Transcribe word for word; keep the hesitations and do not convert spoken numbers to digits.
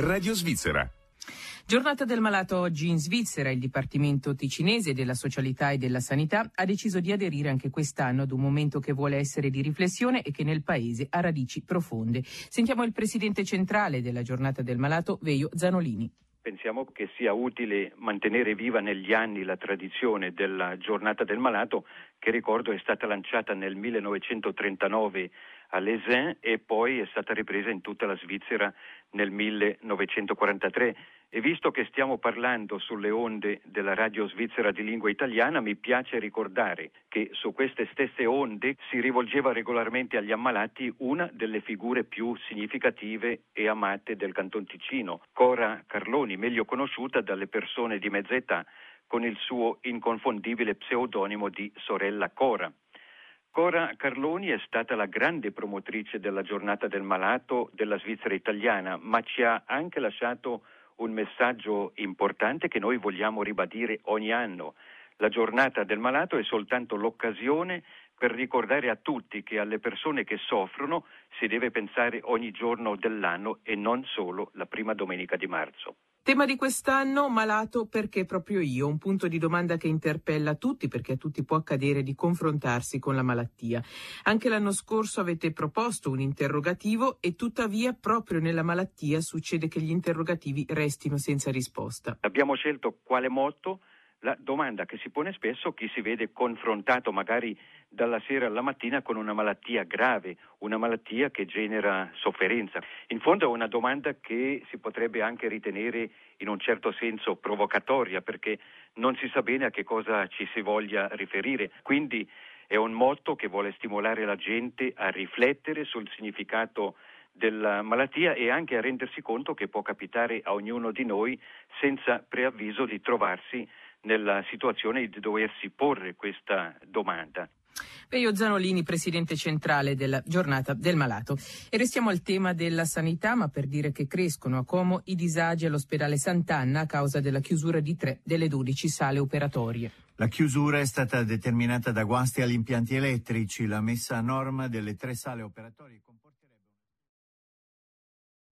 Radio Svizzera. Giornata del malato oggi in Svizzera. Il Dipartimento ticinese della Socialità e della Sanità ha deciso di aderire anche quest'anno ad un momento che vuole essere di riflessione e che nel paese ha radici profonde. Sentiamo il presidente centrale della Giornata del malato, Veio Zanolini. Pensiamo che sia utile mantenere viva negli anni la tradizione della Giornata del malato, che ricordo è stata lanciata nel millenovecentotrentanove a Lesins e poi è stata ripresa in tutta la Svizzera nel millenovecentoquarantatré. E visto che stiamo parlando sulle onde della radio svizzera di lingua italiana, mi piace ricordare che su queste stesse onde si rivolgeva regolarmente agli ammalati una delle figure più significative e amate del Canton Ticino, Cora Carloni, meglio conosciuta dalle persone di mezza età con il suo inconfondibile pseudonimo di Sorella Cora. Cora Carloni è stata la grande promotrice della Giornata del malato della Svizzera italiana, ma ci ha anche lasciato un messaggio importante che noi vogliamo ribadire ogni anno. La Giornata del malato è soltanto l'occasione per ricordare a tutti che alle persone che soffrono si deve pensare ogni giorno dell'anno e non solo la prima domenica di marzo. Tema di quest'anno, malato perché proprio io? Un punto di domanda che interpella tutti, perché a tutti può accadere di confrontarsi con la malattia. Anche l'anno scorso avete proposto un interrogativo e tuttavia proprio nella malattia succede che gli interrogativi restino senza risposta. Abbiamo scelto quale motto? La domanda che si pone spesso chi si vede confrontato magari dalla sera alla mattina con una malattia grave, una malattia che genera sofferenza. In fondo è una domanda che si potrebbe anche ritenere in un certo senso provocatoria, perché non si sa bene a che cosa ci si voglia riferire. Quindi è un motto che vuole stimolare la gente a riflettere sul significato della malattia e anche a rendersi conto che può capitare a ognuno di noi senza preavviso di trovarsi nella situazione di doversi porre questa domanda. Veio Zanolini, presidente centrale della Giornata del malato. E restiamo al tema della sanità, ma per dire che crescono a Como i disagi all'ospedale Sant'Anna a causa della chiusura di tre delle dodici sale operatorie. La chiusura è stata determinata da guasti agli impianti elettrici. La messa a norma delle tre sale operatorie